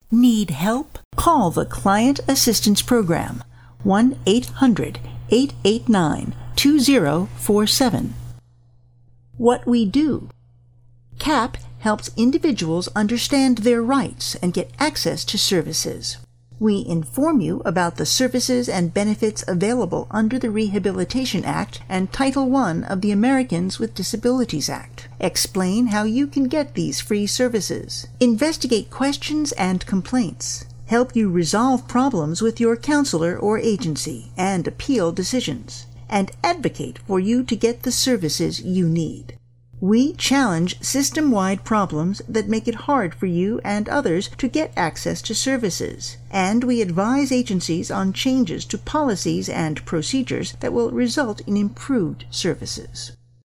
Need help? Call the Client Assistance Program, 1-800-889-2047. What we do. CAP helps individuals understand their rights and get access to services. We inform you about the services and benefits available under the Rehabilitation Act and Title I of the Americans with Disabilities Act. Explain how you can get these free services. Investigate questions and complaints. Help you resolve problems with your counselor or agency and appeal decisions. And advocate for you to get the services you need. We challenge system-wide problems that make it hard for you and others to get access to services, and we advise agencies on changes to policies and procedures that will result in improved services.